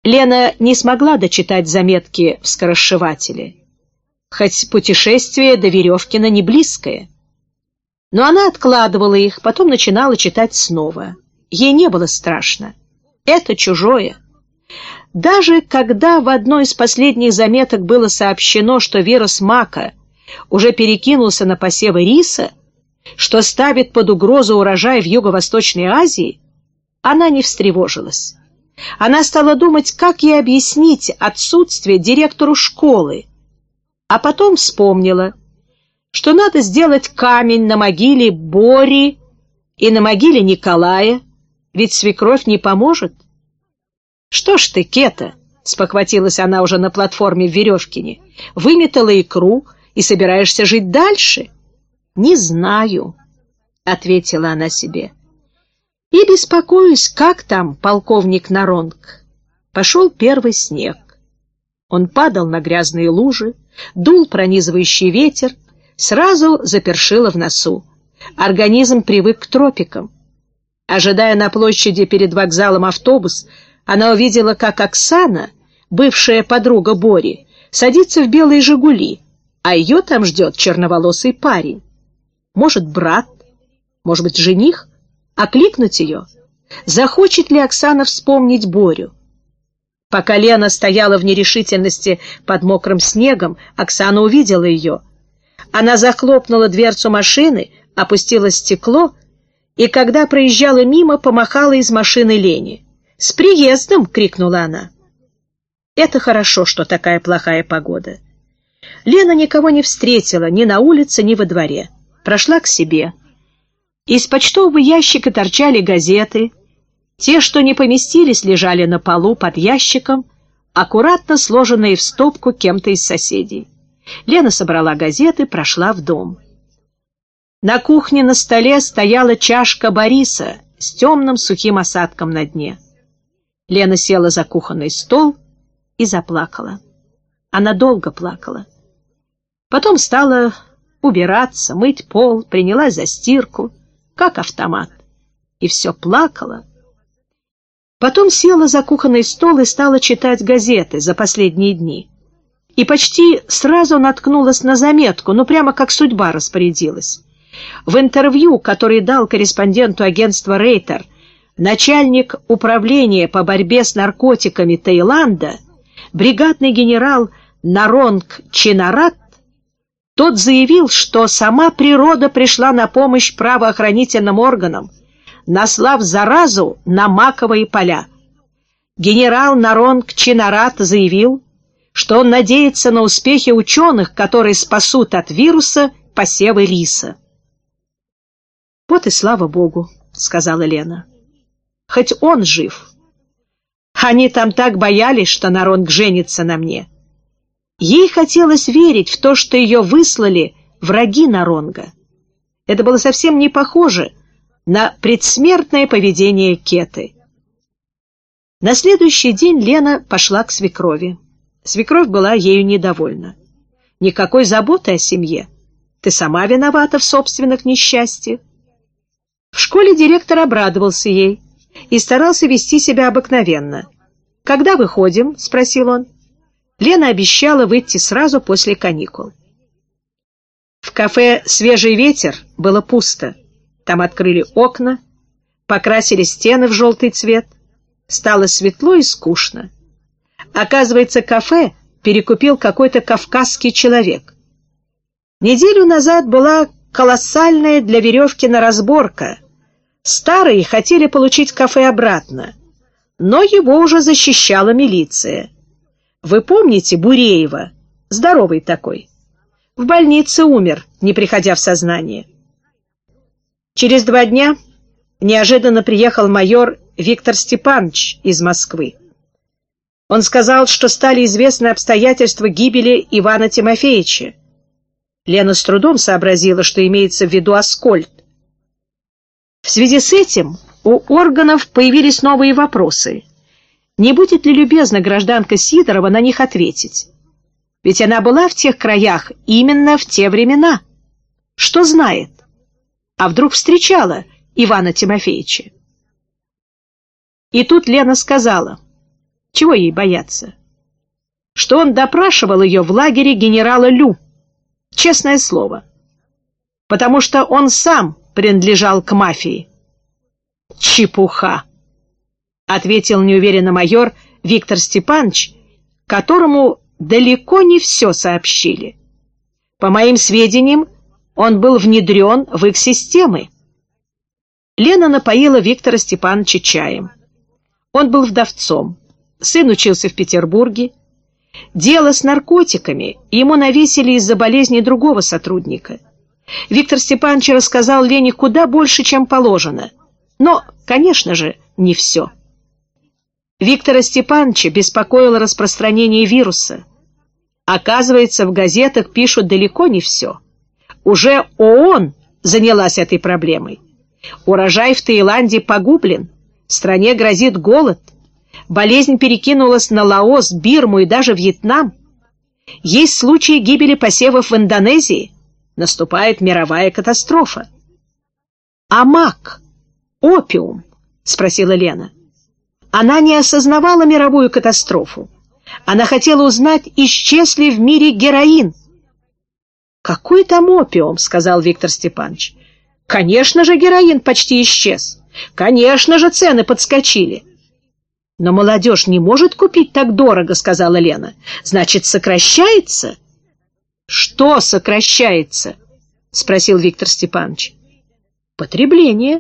Лена не смогла дочитать заметки в скоросшивателе, хоть путешествие до Веревкина не близкое. Но она откладывала их, потом начинала читать снова. Ей не было страшно. Это чужое. Даже когда в одной из последних заметок было сообщено, что вирус мака уже перекинулся на посевы риса, что ставит под угрозу урожай в Юго-Восточной Азии, она не встревожилась. Она стала думать, как ей объяснить отсутствие директору школы, а потом вспомнила, что надо сделать камень на могиле Бори и на могиле Николая, ведь свекровь не поможет. «Что ж ты, Кета?» — спохватилась она уже на платформе в Веревкине. «Выметала икру и собираешься жить дальше?» «Не знаю», — ответила она себе. «И беспокоюсь, как там полковник Наронг». Пошел первый снег. Он падал на грязные лужи, дул пронизывающий ветер, сразу запершило в носу. Организм привык к тропикам. Ожидая на площади перед вокзалом автобус, она увидела, как Оксана, бывшая подруга Бори, садится в белые «Жигули», а ее там ждет черноволосый парень. Может, брат, может быть, жених? Окликнуть ее? Захочет ли Оксана вспомнить Борю? Пока Лена стояла в нерешительности под мокрым снегом, Оксана увидела ее. Она захлопнула дверцу машины, опустила стекло и, когда проезжала мимо, помахала из машины Лене. «С приездом!» — крикнула она. Это хорошо, что такая плохая погода. Лена никого не встретила ни на улице, ни во дворе. Прошла к себе. Из почтового ящика торчали газеты. Те, что не поместились, лежали на полу под ящиком, аккуратно сложенные в стопку кем-то из соседей. Лена собрала газеты, прошла в дом. На кухне на столе стояла чашка Бориса с темным сухим осадком на дне. Лена села за кухонный стол и заплакала. Она долго плакала. Потом стала убираться, мыть пол, принялась за стирку, как автомат. И все плакала. Потом села за кухонный стол и стала читать газеты за последние дни. И почти сразу наткнулась на заметку, прямо как судьба распорядилась. В интервью, который дал корреспонденту агентства «Рейтер» начальник управления по борьбе с наркотиками Таиланда, бригадный генерал Наронг Чинарат, тот заявил, что сама природа пришла на помощь правоохранительным органам, наслав заразу на маковые поля. Генерал Наронг Чинарат заявил, что он надеется на успехи ученых, которые спасут от вируса посевы риса. «Вот и слава Богу», — сказала Лена. «Хоть он жив. Они там так боялись, что Наронг женится на мне». Ей хотелось верить в то, что ее выслали враги Наронга. Это было совсем не похоже на предсмертное поведение Кеты. На следующий день Лена пошла к свекрови. Свекровь была ею недовольна. «Никакой заботы о семье. Ты сама виновата в собственных несчастьях». В школе директор обрадовался ей и старался вести себя обыкновенно. «Когда выходим?» — спросил он. Лена обещала выйти сразу после каникул. В кафе «Свежий ветер» было пусто. Там открыли окна, покрасили стены в желтый цвет. Стало светло и скучно. Оказывается, кафе перекупил какой-то кавказский человек. Неделю назад была колоссальная для Веревкина разборка. Старые хотели получить кафе обратно, но его уже защищала милиция. Вы помните Буреева? Здоровый такой. В больнице умер, не приходя в сознание. Через 2 дня неожиданно приехал майор Виктор Степанович из Москвы. Он сказал, что стали известны обстоятельства гибели Ивана Тимофеевича. Лена с трудом сообразила, что имеется в виду Аскольд. В связи с этим у органов появились новые вопросы. Не будет ли любезна гражданка Сидорова на них ответить? Ведь она была в тех краях именно в те времена. Что знает? А вдруг встречала Ивана Тимофеевича? И тут Лена сказала: Чего ей бояться? Что он допрашивал ее в лагере генерала Лю. Честное слово. Потому что он сам принадлежал к мафии. «Чепуха!» — ответил неуверенно майор Виктор Степанович, которому далеко не все сообщили. По моим сведениям, он был внедрен в их системы. Лена напоила Виктора Степановича чаем. Он был вдовцом, сын учился в Петербурге. Дело с наркотиками ему навесили из-за болезни другого сотрудника. Виктор Степанович рассказал Лене куда больше, чем положено. Но, конечно же, не все. Виктора Степановича беспокоило распространение вируса. Оказывается, в газетах пишут далеко не все. Уже ООН занялась этой проблемой. Урожай в Таиланде погублен, стране грозит голод. Болезнь перекинулась на Лаос, Бирму и даже Вьетнам. Есть случаи гибели посевов в Индонезии. Наступает мировая катастрофа. «А мак? Опиум?» — спросила Лена. Она не осознавала мировую катастрофу. Она хотела узнать, исчез ли в мире героин. «Какой там опиум?» — сказал Виктор Степанович. «Конечно же, героин почти исчез. Конечно же, цены подскочили». «Но молодежь не может купить так дорого», — сказала Лена. «Значит, сокращается?» «Что сокращается?» — спросил Виктор Степанович. «Потребление».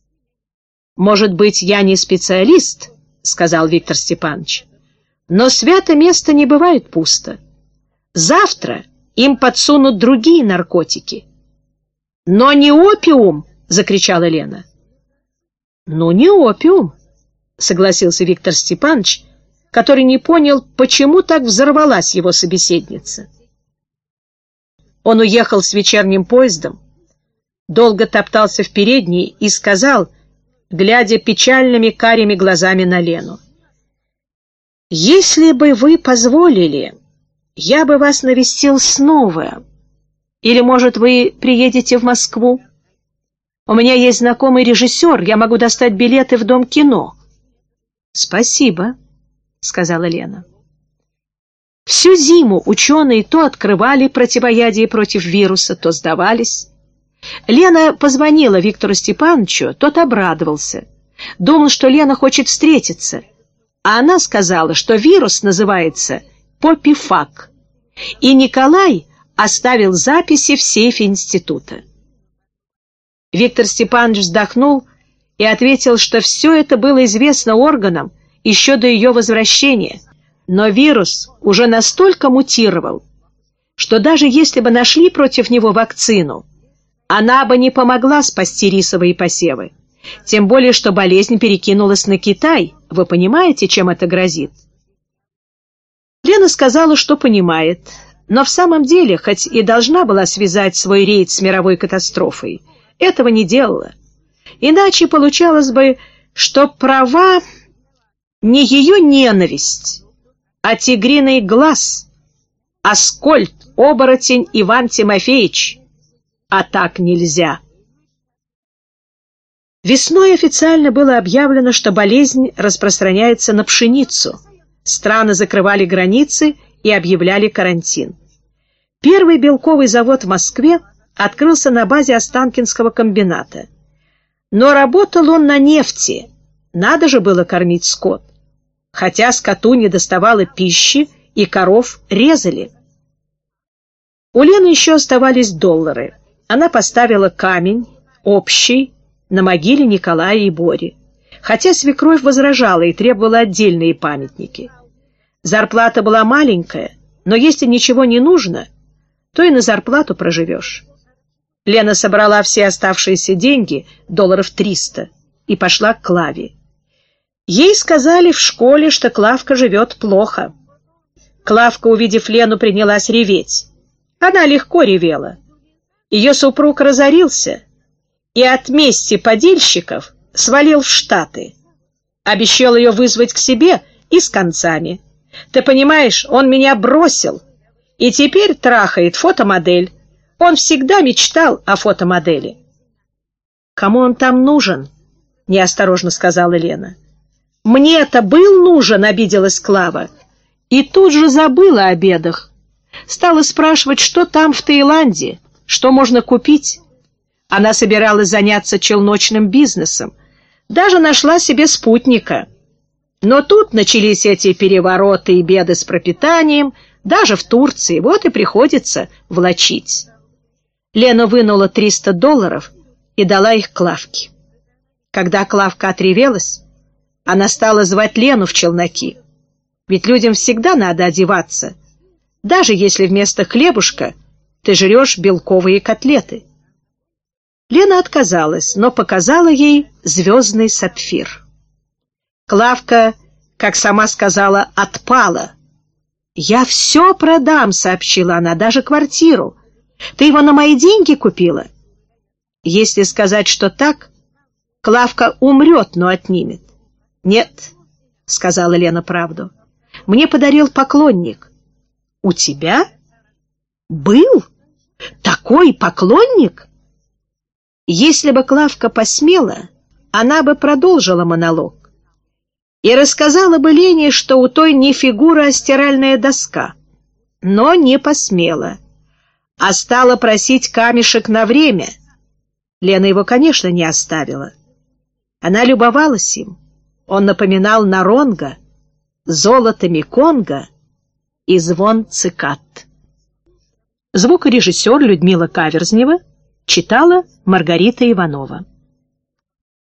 «Может быть, я не специалист», — сказал Виктор Степанович. «Но свято место не бывает пусто. Завтра им подсунут другие наркотики». «Но не опиум!» — закричала Лена. «Ну, не опиум», — согласился Виктор Степанович, который не понял, почему так взорвалась его собеседница. Он уехал с вечерним поездом, долго топтался в передней и сказал, глядя печальными карими глазами на Лену: «Если бы вы позволили, я бы вас навестил снова. Или, может, вы приедете в Москву? У меня есть знакомый режиссер, я могу достать билеты в Дом кино». «Спасибо», — сказала Лена. Всю зиму ученые то открывали противоядие против вируса, то сдавались. Лена позвонила Виктору Степановичу, тот обрадовался. Думал, что Лена хочет встретиться. А она сказала, что вирус называется попифак. И Николай оставил записи в сейфе института. Виктор Степанович вздохнул и ответил, что все это было известно органам еще до ее возвращения. Но вирус уже настолько мутировал, что даже если бы нашли против него вакцину, она бы не помогла спасти рисовые посевы. Тем более, что болезнь перекинулась на Китай. Вы понимаете, чем это грозит? Лена сказала, что понимает, но в самом деле, хоть и должна была связать свой рейд с мировой катастрофой, этого не делала. Иначе получалось бы, что права не ее ненависть, а тигриный глаз, Аскольд, оборотень Иван Тимофеевич. А так нельзя. Весной официально было объявлено, что болезнь распространяется на пшеницу. Страны закрывали границы и объявляли карантин. Первый белковый завод в Москве открылся на базе Останкинского комбината. Но работал он на нефти. Надо же было кормить скот. Хотя скоту не доставало пищи, и коров резали. У Лены еще оставались доллары. Она поставила камень, общий, на могиле Николая и Бори. Хотя свекровь возражала и требовала отдельные памятники. Зарплата была маленькая, но если ничего не нужно, то и на зарплату проживешь. Лена собрала все оставшиеся деньги, долларов 300, и пошла к Клаве. Ей сказали в школе, что Клавка живет плохо. Клавка, увидев Лену, принялась реветь. Она легко ревела. Ее супруг разорился и от мести подельщиков свалил в Штаты. Обещал ее вызвать к себе и с концами. Ты понимаешь, он меня бросил и теперь трахает фотомодель. Он всегда мечтал о фотомодели. «Кому он там нужен?» — неосторожно сказала Лена. «Мне-то был нужен», — обиделась Клава. И тут же забыла о бедах. Стала спрашивать, что там в Таиланде, что можно купить. Она собиралась заняться челночным бизнесом. Даже нашла себе спутника. Но тут начались эти перевороты и беды с пропитанием, даже в Турции, вот и приходится влачить. Лена вынула $300 и дала их Клавке. Когда Клавка отревелась, она стала звать Лену в челноки. Ведь людям всегда надо одеваться, даже если вместо хлебушка ты жрешь белковые котлеты. Лена отказалась, но показала ей звездный сапфир. Клавка, как сама сказала, отпала. «Я все продам», — сообщила она, — «даже квартиру. Ты его на мои деньги купила?» Если сказать, что так, Клавка умрет, но отнимет. «Нет», — сказала Лена правду, — «мне подарил поклонник». «У тебя? Был? Такой поклонник?» Если бы Клавка посмела, она бы продолжила монолог и рассказала бы Лене, что у той не фигура, а стиральная доска. Но не посмела, а стала просить камешек на время. Лена его, конечно, не оставила. Она любовалась им. Он напоминал Наронга, золото Меконга и звон цикад. Звукорежиссер Людмила Каверзнева читала Маргарита Иванова.